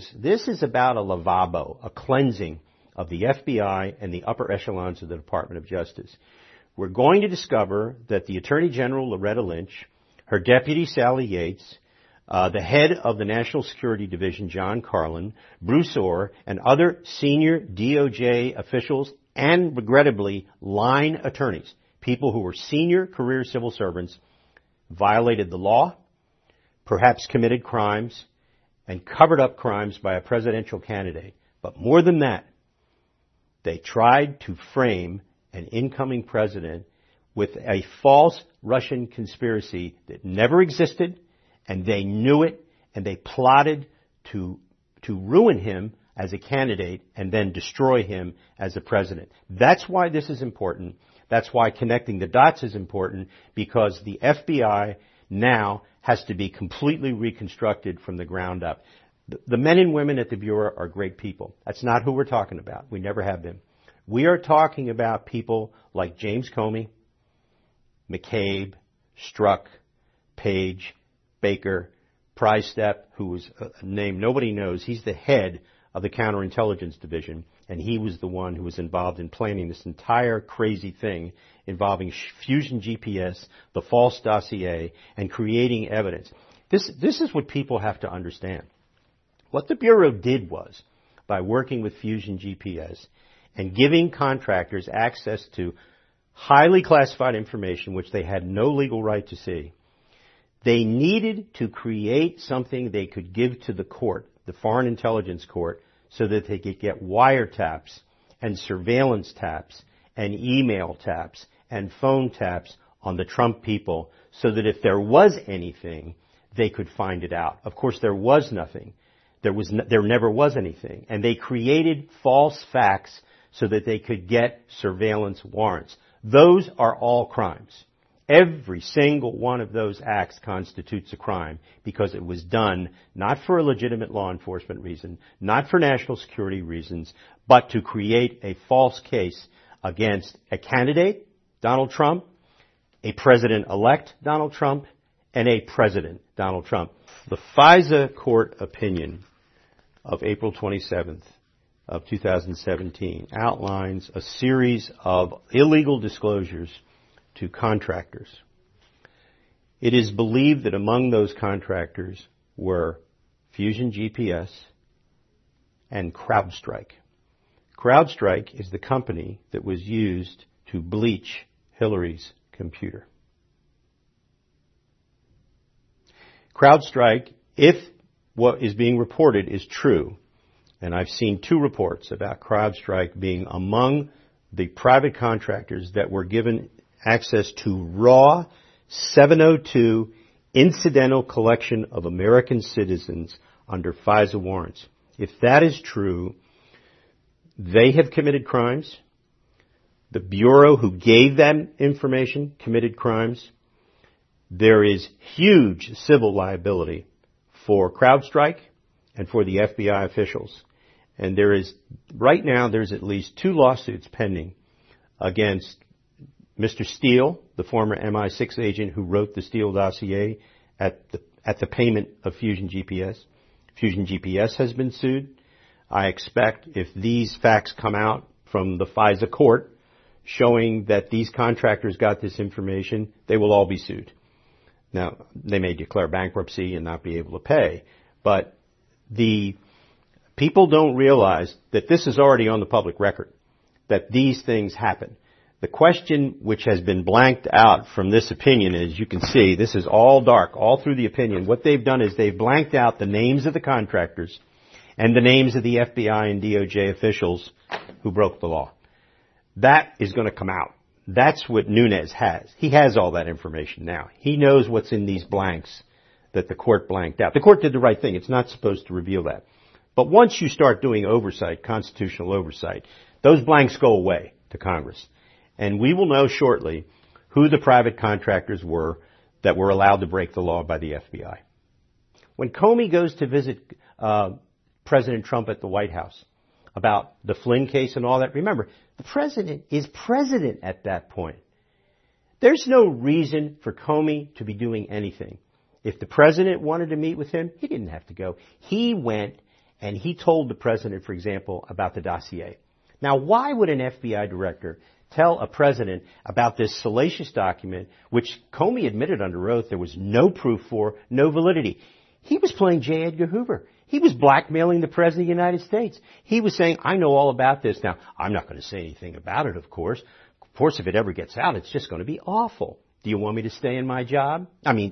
lavabo, a cleansing of the FBI and the upper echelons of the Department of Justice. We're going to discover that the Attorney General, Loretta Lynch, her deputy, Sally Yates, the head of the National Security Division, John Carlin, Bruce Orr, and other senior DOJ officials and, regrettably, line attorneys, people who were senior career civil servants, violated the law, perhaps committed crimes, and covered up crimes by a presidential candidate. But more than that, they tried to frame an incoming president with a false Russian conspiracy that never existed, and they knew it, and they plotted to ruin him as a candidate and then destroy him as a president. That's why this is important. That's why connecting the dots is important, because the FBI now has to be completely reconstructed from the ground up. The men and women at the Bureau are great people. That's not who we're talking about. We never have been. We are talking about people like James Comey, McCabe, Strzok, Page, Baker, Prystepp, who was a name nobody knows. He's the head of the counterintelligence division, and he was the one who was involved in planning this entire crazy thing involving Fusion GPS, the false dossier, and creating evidence. This is what people have to understand. What the Bureau did was, by working with Fusion GPS and giving contractors access to highly classified information which they had no legal right to see, they needed to create something they could give to the court, the Foreign Intelligence Court, so that they could get wiretaps and surveillance taps and email taps and phone taps on the Trump people, so that if there was anything, they could find it out. Of course, there was nothing. There never was anything. And they created false facts so that they could get surveillance warrants. Those are all crimes. Every single one of those acts constitutes a crime because it was done not for a legitimate law enforcement reason, not for national security reasons, but to create a false case against a candidate, Donald Trump, a president-elect, Donald Trump, and a president, Donald Trump. The FISA court opinion of April 27th of 2017 outlines a series of illegal disclosures to contractors. It is believed that among those contractors were Fusion GPS and CrowdStrike. CrowdStrike is the company that was used to bleach Hillary's computer. CrowdStrike, if what is being reported is true, and I've seen 2 reports about CrowdStrike being among the private contractors that were given access to raw 702 incidental collection of American citizens under FISA warrants. If that is true, they have committed crimes. The Bureau who gave them information committed crimes. There is huge civil liability for CrowdStrike and for the FBI officials. And right now there's at least 2 lawsuits pending against Mr. Steele, the former MI6 agent who wrote the Steele dossier at the payment of Fusion GPS. Fusion GPS has been sued. I expect if these facts come out from the FISA court showing that these contractors got this information, they will all be sued. Now, they may declare bankruptcy and not be able to pay, but the people don't realize that this is already on the public record, that these things happen. The question which has been blanked out from this opinion is, you can see, this is all dark, all through the opinion. What they've done is they've blanked out the names of the contractors and the names of the FBI and DOJ officials who broke the law. That is going to come out. That's what Nunes has. He has all that information now. He knows what's in these blanks that the court blanked out. The court did the right thing. It's not supposed to reveal that. But once you start doing oversight, constitutional oversight, those blanks go away to Congress. And we will know shortly who the private contractors were that were allowed to break the law by the FBI. When Comey goes to visit President Trump at the White House about the Flynn case and all that, remember, the president is president at that point. There's no reason for Comey to be doing anything. If the president wanted to meet with him, he didn't have to go. He went and he told the president, for example, about the dossier. Now, why would an FBI director tell a president about this salacious document, which Comey admitted under oath there was no proof for, no validity? He was playing J. Edgar Hoover. He was blackmailing the President of the United States. He was saying, I know all about this. Now, I'm not going to say anything about it, of course. Of course, if it ever gets out, it's just going to be awful. Do you want me to stay in my job? I mean,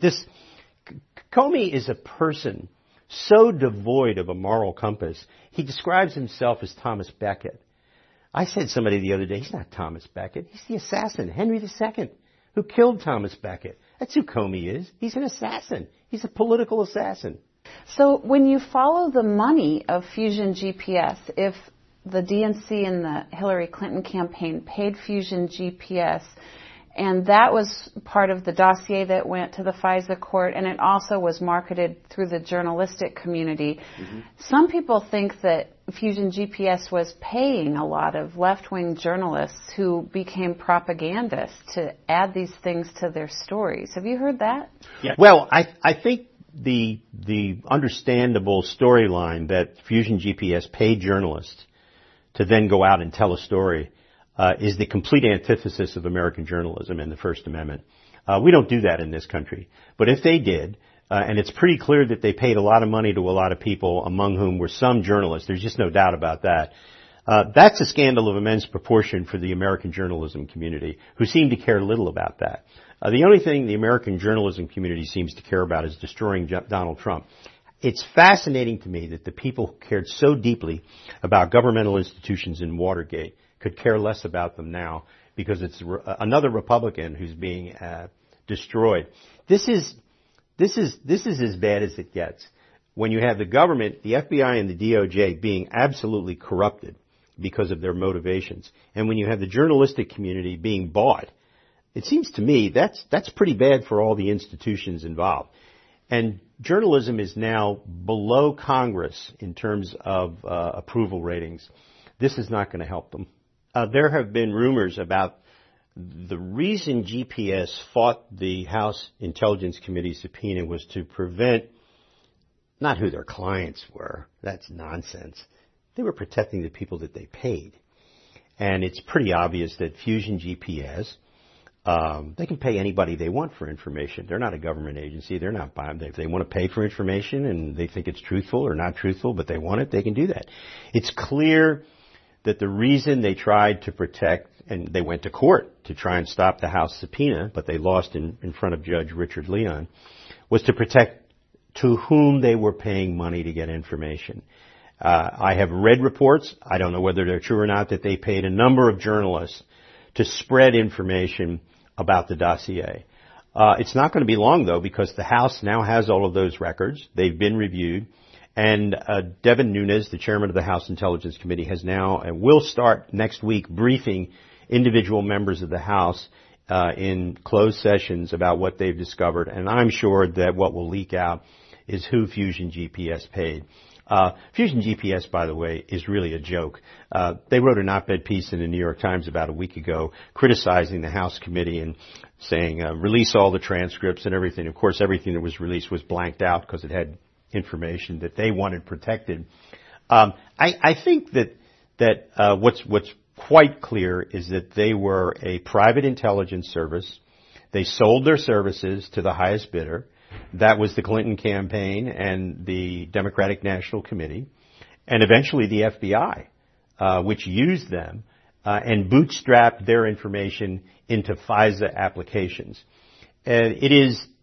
Comey is a person so devoid of a moral compass. He describes himself as Thomas Becket. I said to somebody the other day, he's not Thomas Becket. He's the assassin, Henry II, who killed Thomas Becket. That's who Comey is. He's an assassin. He's a political assassin. So when you follow the money of Fusion GPS, if the DNC and the Hillary Clinton campaign paid Fusion GPS, and that was part of the dossier that went to the FISA court, and it also was marketed through the journalistic community. Mm-hmm. Some people think that Fusion GPS was paying a lot of left-wing journalists who became propagandists to add these things to their stories. Have you heard that? Yeah. Well, I think the understandable storyline that Fusion GPS paid journalists to then go out and tell a story is the complete antithesis of American journalism and the First Amendment. We don't do that in this country. But if they did, and it's pretty clear that they paid a lot of money to a lot of people, among whom were some journalists, there's just no doubt about that, that's a scandal of immense proportion for the American journalism community, who seem to care little about that. The only thing the American journalism community seems to care about is destroying Donald Trump. It's fascinating to me that the people who cared so deeply about governmental institutions in Watergate could care less about them now because it's another Republican who's being destroyed. This is as bad as it gets. When you have the government, the FBI and the DOJ being absolutely corrupted because of their motivations, and when you have the journalistic community being bought, it seems to me that's pretty bad for all the institutions involved. And journalism is now below Congress in terms of approval ratings. This is not going to help them. There have been rumors about the reason GPS fought the House Intelligence Committee subpoena was to prevent, not who their clients were, that's nonsense. They were protecting the people that they paid. And it's pretty obvious that Fusion GPS, they can pay anybody they want for information. They're not a government agency. They're not buying. If they want to pay for information and they think it's truthful or not truthful, but they want it, they can do that. It's clear that the reason they tried to protect, and they went to court to try and stop the House subpoena, but they lost in front of Judge Richard Leon, was to protect to whom they were paying money to get information. I have read reports, I don't know whether they're true or not, that they paid a number of journalists to spread information about the dossier. It's not going to be long, though, because the House now has all of those records. They've been reviewed. And Devin Nunes, the chairman of the House Intelligence Committee, has now and will start next week briefing individual members of the House in closed sessions about what they've discovered. And I'm sure that what will leak out is who Fusion GPS paid. Fusion GPS, by the way, is really a joke. They wrote an op-ed piece in the New York Times about a week ago criticizing the House committee and saying release all the transcripts and everything. Of course, everything that was released was blanked out because it had information that they wanted protected. I think that what's quite clear is that they were a private intelligence service. They sold their services to the highest bidder. That was the Clinton campaign and the Democratic National Committee, and eventually the FBI, which used them and bootstrapped their information into FISA applications. And it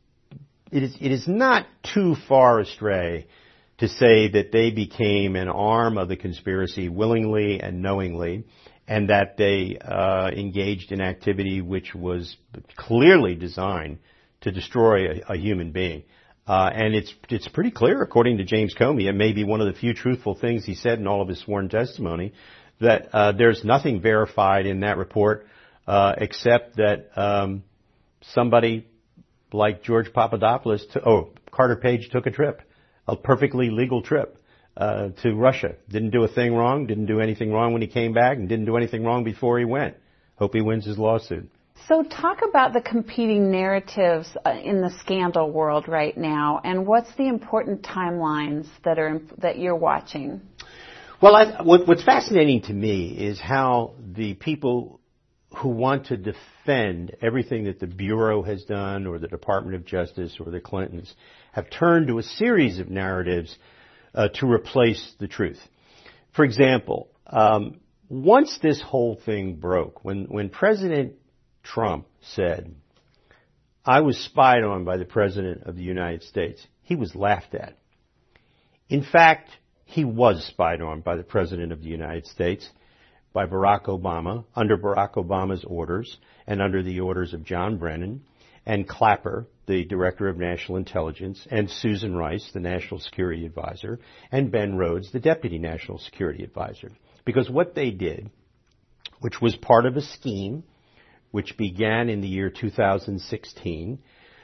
is not too far astray to say that they became an arm of the conspiracy willingly and knowingly, and that they engaged in activity which was clearly designed to destroy a human being. And it's pretty clear, according to James Comey, it may be one of the few truthful things he said in all of his sworn testimony, that there's nothing verified in that report except that somebody like George Papadopoulos, Carter Page took a trip, a perfectly legal trip to Russia. Didn't do a thing wrong, didn't do anything wrong when he came back, and didn't do anything wrong before he went. Hope he wins his lawsuit. So talk about the competing narratives in the scandal world right now, and what's the important timelines that you're watching? Well, what's fascinating to me is how the people who want to defend everything that the Bureau has done, or the Department of Justice, or the Clintons, have turned to a series of narratives to replace the truth. For example, once this whole thing broke, when President Trump said, I was spied on by the President of the United States, he was laughed at. In fact, he was spied on by the President of the United States, by Barack Obama, under Barack Obama's orders, and under the orders of John Brennan, and Clapper, the Director of National Intelligence, and Susan Rice, the National Security Advisor, and Ben Rhodes, the Deputy National Security Advisor. Because what they did, which was part of a scheme which began in the year 2016,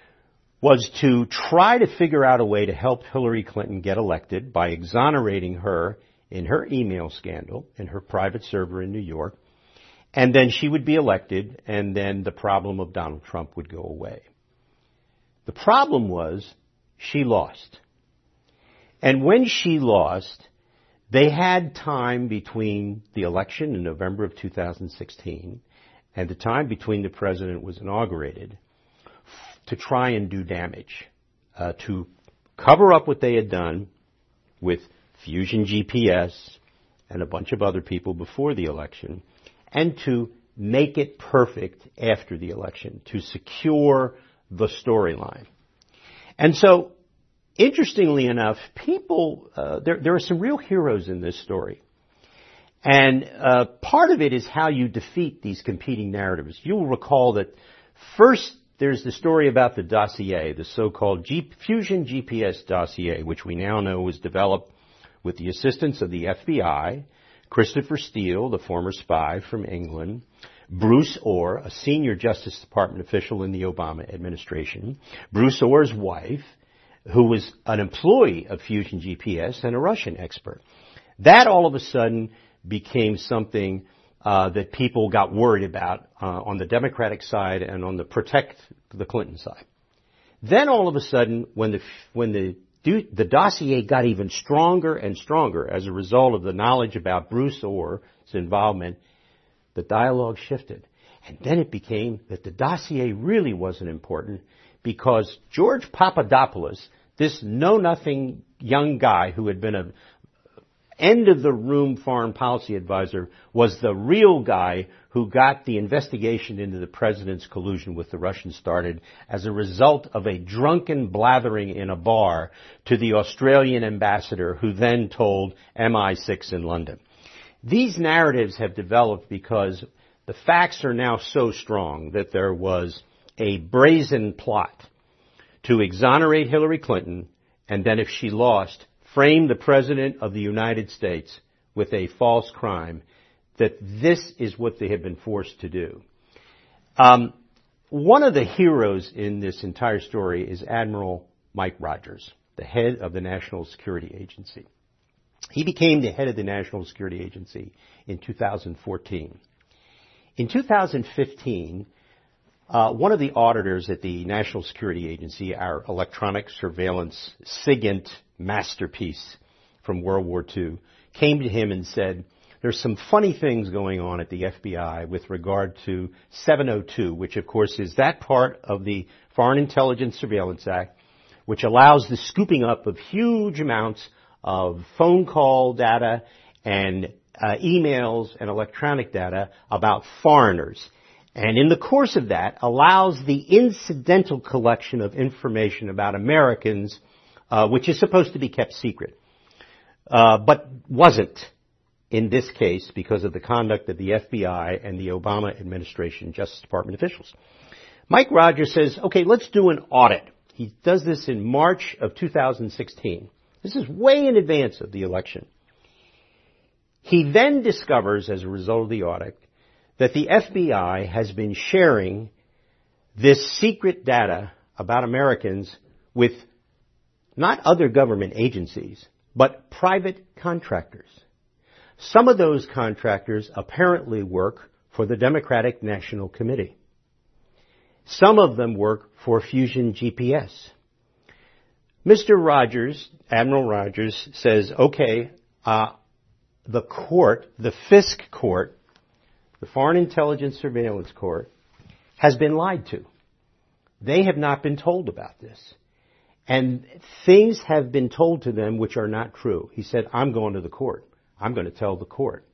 was to try to figure out a way to help Hillary Clinton get elected by exonerating her in her email scandal in her private server in New York, and then she would be elected, and then the problem of Donald Trump would go away. The problem was she lost. And when she lost, they had time between the election in November of 2016 and the time between the president was inaugurated to try and do damage, to cover up what they had done with Fusion GPS and a bunch of other people before the election, and to make it perfect after the election, to secure the storyline. And so, interestingly enough, people, there are some real heroes in this story. And part of it is how you defeat these competing narratives. You'll recall that first there's the story about the dossier, the so-called Fusion GPS dossier, which we now know was developed with the assistance of the FBI, Christopher Steele, the former spy from England, Bruce Orr, a senior Justice Department official in the Obama administration, Bruce Orr's wife, who was an employee of Fusion GPS and a Russian expert. That all of a sudden became something that people got worried about on the Democratic side and on the protect the Clinton side. Then all of a sudden, when the dossier got even stronger and stronger as a result of the knowledge about Bruce Orr's involvement, the dialogue shifted. And then it became that the dossier really wasn't important because George Papadopoulos, this know-nothing young guy who had been an end-of-the-room foreign policy advisor, was the real guy who got the investigation into the president's collusion with the Russians started as a result of a drunken blathering in a bar to the Australian ambassador, who then told MI6 in London. These narratives have developed because the facts are now so strong that there was a brazen plot to exonerate Hillary Clinton, and then if she lost, frame the President of the United States with a false crime, that this is what they have been forced to do. One of the heroes in this entire story is Admiral Mike Rogers, the head of the National Security Agency. He became the head of the National Security Agency in 2014. In 2015, one of the auditors at the National Security Agency, our electronic surveillance SIGINT masterpiece from World War II, came to him and said, there's some funny things going on at the FBI with regard to 702, which of course is that part of the Foreign Intelligence Surveillance Act, which allows the scooping up of huge amounts of phone call data and emails and electronic data about foreigners. And in the course of that, allows the incidental collection of information about Americans, which is supposed to be kept secret, but wasn't in this case because of the conduct of the FBI and the Obama administration Justice Department officials. Mike Rogers says, okay, let's do an audit. He does this in March of 2016. This is way in advance of the election. He then discovers, as a result of the audit, that the FBI has been sharing this secret data about Americans with not other government agencies, but private contractors. Some of those contractors apparently work for the Democratic National Committee. Some of them work for Fusion GPS. Mr. Rogers, Admiral Rogers, says, okay, the court, the FISC court, the Foreign Intelligence Surveillance Court, has been lied to. They have not been told about this. And things have been told to them which are not true. He said, I'm going to the court. I'm going to tell the court.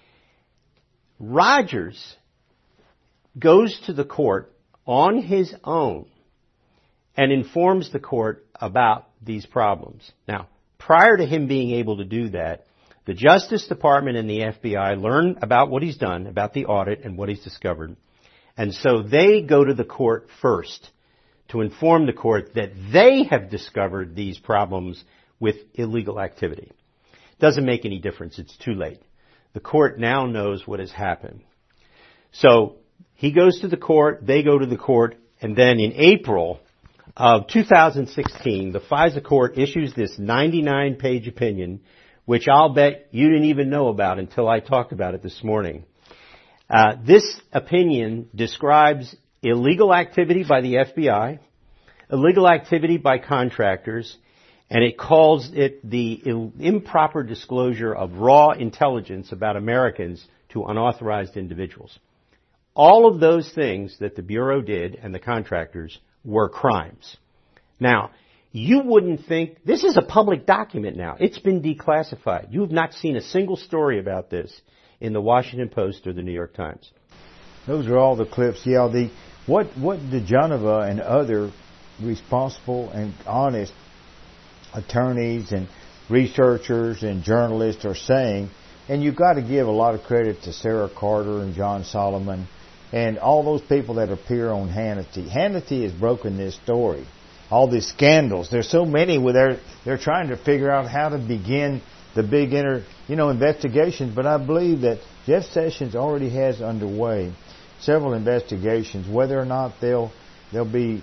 Rogers goes to the court on his own and informs the court about these problems. Now, prior to him being able to do that, The Justice Department and the FBI learn about what he's done, about the audit and what he's discovered. And so they go to the court first to inform the court that they have discovered these problems with illegal activity. Doesn't make any difference. It's too late. The court now knows what has happened. So he goes to the court, they go to the court, and then in April of 2016, the FISA court issues this 99-page opinion, which I'll bet you didn't even know about until I talked about it this morning. This opinion describes illegal activity by the FBI, illegal activity by contractors, and it calls it the improper disclosure of raw intelligence about Americans to unauthorized individuals. All of those things that the Bureau did and the contractors were crimes. Now, you wouldn't think, this is a public document now. It's been declassified. You have not seen a single story about this in the Washington Post or the New York Times. Those are all the clips. Yeah, what diJonova and other responsible and honest attorneys and researchers and journalists are saying, and you've got to give a lot of credit to Sarah Carter and John Solomon and all those people that appear on Hannity. Hannity has broken this story. All these scandals. There's so many where they're trying to figure out how to begin the big investigations. But I believe that Jeff Sessions already has underway several investigations. Whether or not they'll be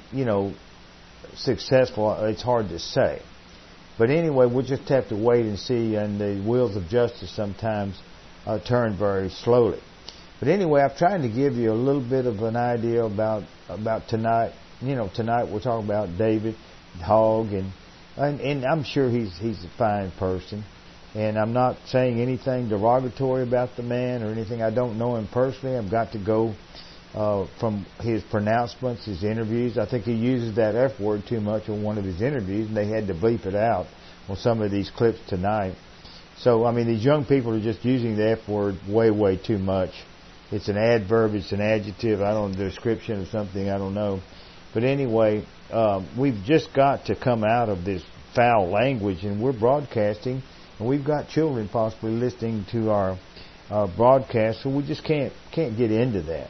successful, it's hard to say. But anyway, we'll just have to wait and see. And the wheels of justice sometimes turn very slowly. But anyway, I'm trying to give you a little bit of an idea about tonight. Tonight we'll talk about David Hogg, and I'm sure he's a fine person. And I'm not saying anything derogatory about the man or anything. I don't know him personally. I've got to go from his pronouncements, his interviews. I think he uses that F word too much on one of his interviews, and they had to bleep it out on some of these clips tonight. So, I mean, these young people are just using the F word way, way too much. It's an adverb, it's an adjective, a description of something, I don't know. But anyway, we've just got to come out of this foul language, and we're broadcasting, and we've got children possibly listening to our broadcast, so we just can't get into that.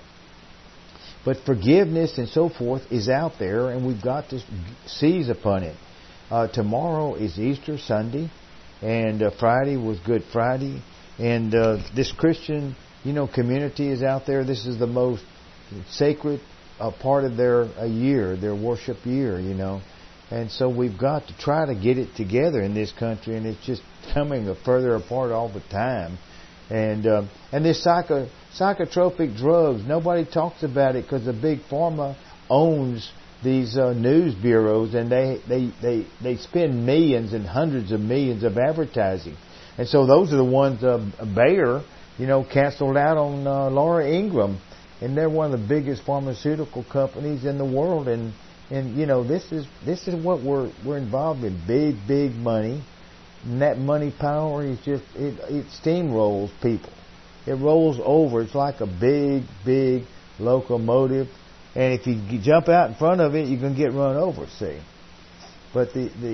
But forgiveness and so forth is out there, and we've got to seize upon it. Tomorrow is Easter Sunday, and Friday was Good Friday, and this Christian community is out there. This is the most sacred part of their year, their worship year, And so we've got to try to get it together in this country, and it's just coming further apart all the time. And this psychotropic drugs, nobody talks about it because the big pharma owns these news bureaus, and they spend millions and hundreds of millions of advertising. And so those are the ones Bayer canceled out on Laura Ingraham, and they're one of the biggest pharmaceutical companies in the world. And this is what we're involved in, big money, and that money power is just it steamrolls people. It rolls over. It's like a big locomotive, and if you jump out in front of it, you can get run over. See, but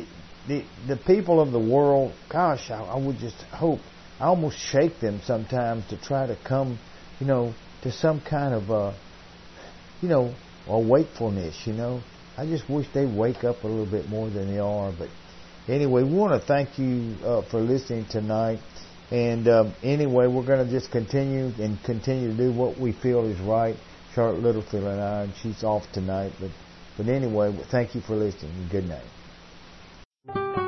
the people of the world, gosh, I would just hope. I almost shake them sometimes to try to come, to some kind of, a wakefulness, I just wish they'd wake up a little bit more than they are. But anyway, we want to thank you for listening tonight. And anyway, we're going to just continue to do what we feel is right. Charlotte Littlefield and I, and she's off tonight. But anyway, thank you for listening. Good night.